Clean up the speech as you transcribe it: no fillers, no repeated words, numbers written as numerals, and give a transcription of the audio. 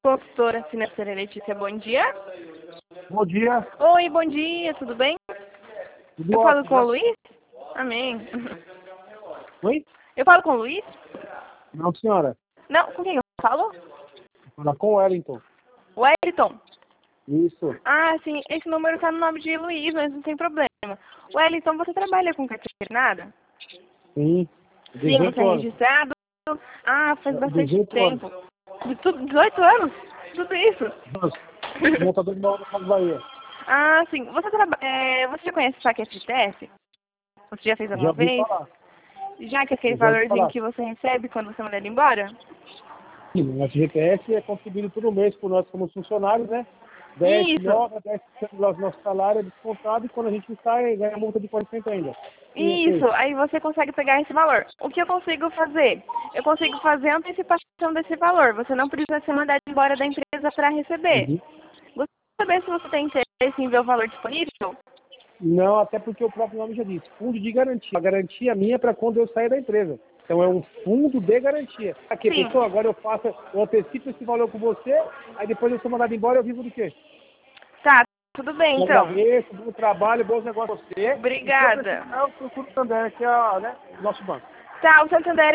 consultora financeira Letícia, bom dia. Bom dia. Oi, bom dia, tudo bem? Tudo Eu falo ótimo, com o né? Luiz? Amém. Oi? Eu falo com o Luiz? Não, senhora. Não, com quem eu falo? Fala com o Wellington. Wellington. Isso. Ah, sim, esse número tá no nome de Luiz, mas não tem problema. Wellington, você trabalha com carteira assinada? Sim. Sim, você 18 é anos. registrado? Ah, faz bastante 18 anos. tempo. De tudo, 18 anos? Tudo isso? Sou montador de obra na Bahia. Ah, sim. Você já conhece o saque FGTS? Você já fez Já alguma ouvi vez? falar. Já que aquele Já ouvi valorzinho falar. que você recebe quando você manda ele embora? Sim, o FGTS é contribuído todo mês por nós como funcionários, né? 10, Isso, 9 a 10% do nosso salário é descontado e quando a gente sai, ganha multa de 40% ainda. isso. Aí você consegue pegar esse valor. O que eu consigo fazer? Eu consigo fazer a antecipação desse valor. Você não precisa ser mandado embora da empresa para receber. Uhum. Gostaria de saber se você tem interesse em ver o valor disponível? Não, até porque o próprio nome já diz, fundo de garantia. A garantia minha é para quando eu sair da empresa. Então é um fundo de garantia. Aqui, Sim. pessoal, agora eu antecipo esse valor com você, aí depois eu sou mandado embora, eu vivo do quê? Tá, tudo bem Eu então. agradeço, bom trabalho, bons negócios pra você. E se eu Obrigada. precisar, eu procuro também, que é né, o nosso banco. Tá, o Santander